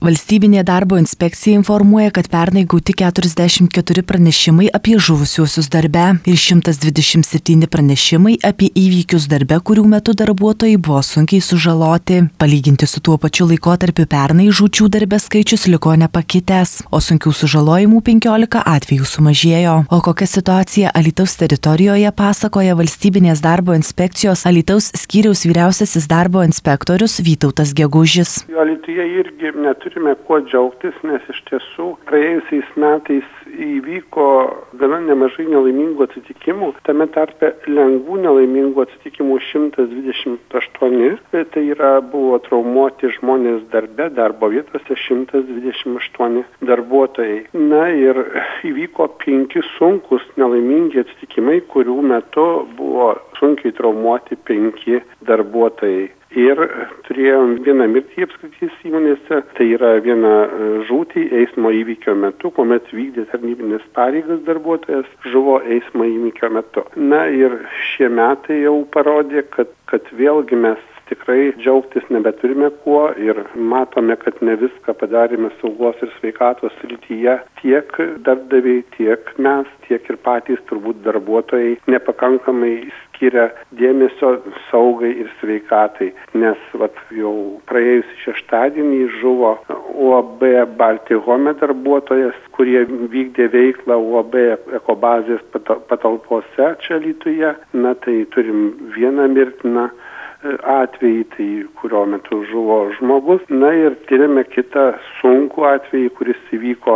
Valstybinė darbo inspekcija informuoja, kad pernai gauti 44 pranešimai apie žuvusiuosius darbe ir 127 pranešimai apie įvykius darbe, kurių metu darbuotojai buvo sunkiai sužaloti. Palyginti su tuo pačiu laikotarpiu pernai žūčių darbe skaičius liko nepakitęs, o sunkių sužalojimų 15 atvejų sumažėjo. O kokia situacija Alytaus teritorijoje pasakoja Valstybinės darbo inspekcijos Alytaus skyriaus vyriausiasis darbo inspektorius Vytautas Gegužis. Alytuje irgi neturime kuo džiaugtis, nes iš tiesų praėjusiais metais įvyko gana nemažai nelaimingų atsitikimų, tame tarpe lengvų nelaimingų atsitikimų 128, tai yra buvo traumuoti žmonės darbe, darbo vietose 128 darbuotojai. Na ir įvyko 5 sunkus nelaimingi atsitikimai, kurių metu buvo sunkiai traumuoti 5 darbuotojai. Ir turėjom vieną mirtį apskrities įmonėse, tai yra viena žūtį eismo įvykio metu, kuomet vykdė tarnybinės pareigas darbuotojas, žuvo eismo įvykio metu. Na ir šie metai jau parodė, kad vėlgi mes tikrai džiaugtis nebeturime kuo ir matome, kad ne viską padarėme saugos ir sveikatos srityje. Tiek darbdaviai, tiek mes, tiek ir patys turbūt darbuotojai nepakankamai skiria dėmesio saugai ir sveikatai, nes jau praėjusį šeštadienį žuvo UAB Baltic Home darbuotojas, kurie vykdė veiklą UAB ekobazės patalpose čia Alytuje. Na tai turim vieną mirtiną atvejį, tai kurio metu žuvo žmogus. Na ir tyrėme kitą sunkų atvejį, kuris įvyko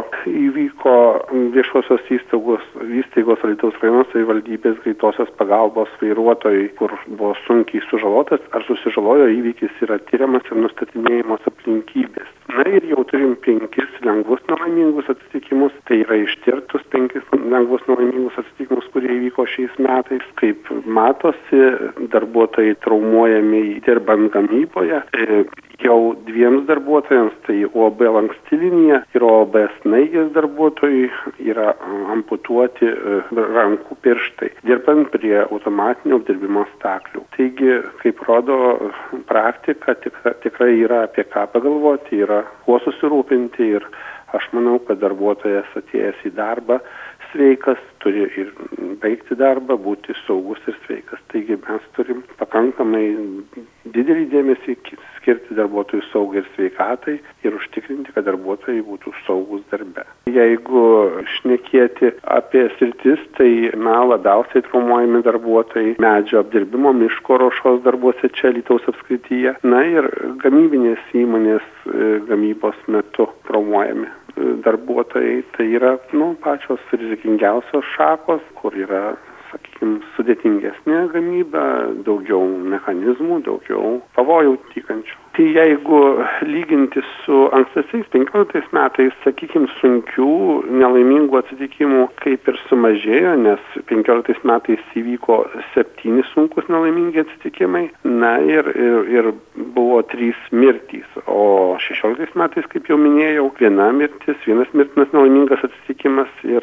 viešosios įstaigos Alytaus rajono savivaldybės greitosios pagalbos vairuotojui, kur buvo sunkiai sužalotas ar susižalojo. Įvykis yra tyriamas ir nustatinėjamos aplinkybės. Na ir jau turim 5 lengvus nelaimingus atsitikimus, tai yra ištirtus 5 lengvus nelaimingus atsitikimus, kurie įvyko šiais metais. Kaip matosi, darbuotojai traumuojami dirbant gamyboje. Jau 2 darbuotojams, tai UAB Lanksti linija ir UAB Snaigės darbuotojai, yra amputuoti rankų pirštai, dirbant prie automatinio apdirbimo staklių. Taigi, kaip rodo praktika, tikrai yra apie ką pagalvoti, yra kuo susirūpinti ir aš manau, kad darbuotojas atėjęs į darbą sveikas turi ir baigti darbą, būti saugus ir sveikas. Taigi mes turim pakankamai didelį dėmesį skirti darbuotojų saugai ir sveikatai ir užtikrinti, kad darbuotojai būtų saugus darbe. Jeigu šnekėti apie sritis, tai labiausiai traumuojami darbuotojai medžio apdirbimo, miško ruošos darbuose čia Alytaus apskrityje. Na ir gamybinės įmonės gamybos metu traumuojami darbuotojai, tai yra pačios rizikingiausios šakos, kur yra, sakykime, sudėtingesnė gamyba, daugiau mechanizmų, daugiau pavojų tykančių. Tai jeigu lyginti su ankstesiais 15 metais, sakykime, sunkių nelaimingų atsitikimų kaip ir sumažėjo, nes 15 metais įvyko 7 sunkus nelaimingi atsitikimai, na ir buvo 3 mirtys, o 16 metais, kaip jau minėjau, 1 mirtis, 1 mirtinas nelaimingas atsitikimas ir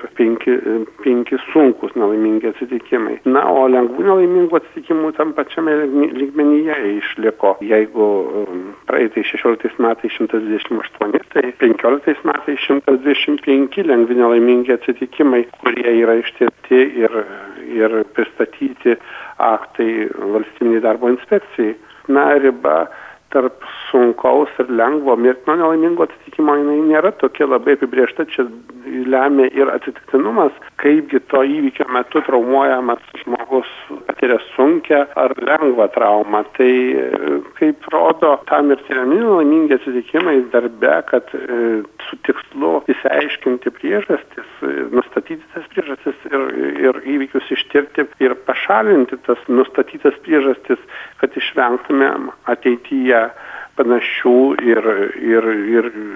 5 sunkus nelaimingi atsitikimai. Na, o lengvų nelaimingų atsitikimų tam pačiame lygmenyje išliko. Jeigu praeitais 16 metais 128, tai 15 metais 125 lengvi nelaimingi atsitikimai, kurie yra ištirti ir pristatyti aktai Valstybinei darbo inspekcijai. Na, riba tarp sunkaus ir lengvo mirtino nelaimingo atsitikimo jinai nėra tokia labai apibrėžta, čia lemia ir atsitiktinumas, kaipgi to įvykio metu traumuojamas žmogus patiria sunkią ar lengvą traumą. Tai kaip rodo tam ir tiriami nelaimingi atsitikimai darbe, kad su tikslu išsiaiškinti priežastis, nustatyti tas priežastis ir įvykius ištirti ir pašalinti tas nustatytas priežastis, kad išvengtume ateityje panašių ir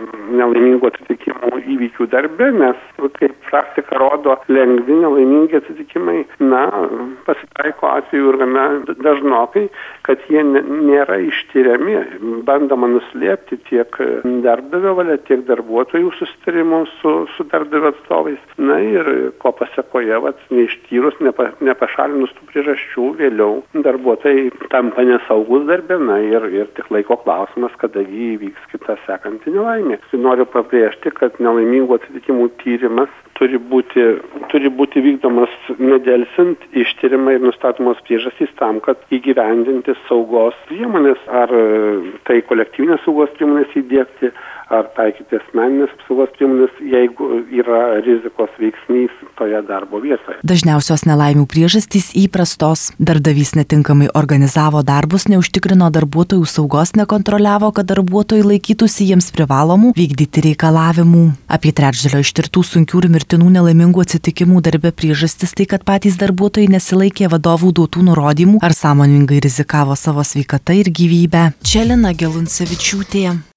nelaimingų atsitikimų įvykių darbe, nes, kaip praktika rodo, lengvi nelaimingi atsitikimai, pasitaiko atveju ir gana dažnokai, kad jie nėra ištiriami, bandoma nuslėpti tiek darbdavio valia, tiek darbuotojų susitarimu su darbdavio atstovais. Ir ko pasekoje, neištyrus, nepašalinus tų priežasčių, vėliau darbuotojai tampa nesaugus darbe, ir tik laiko klausimas, kada įvyks kita sekanti nelaimė. Noriu pabrėžti, kad nelaimingų atsitikimų tyrimas turi būti vykdomas nedelsint, ištiriama ir nustatomos priežastys tam, kad įgyvendinti saugos priemonės, ar tai kolektyvinės saugos priemonės įdiegti, ar taikyti asmeninės apsaugos priemonės, jeigu yra rizikos veiksnys toje darbo vietoje. Dažniausios nelaimių priežastys įprastos. Darbdavys netinkamai organizavo darbus, neužtikrino darbuotojų saugos, nekontroliavo, kad darbuotojai laikytųsi jiems privalomų vykdyti reikalavimų. Apie trečdalio ištirtų sunkių ir mirtinų nelaimingų atsitikimų darbe priežastis tai, kad patys darbuotojai nesilaikė vadovų duotų nurodymų ar sąmoningai rizikavo savo sveikata ir gyvybę. Čia Lina Geluncevičiūtė.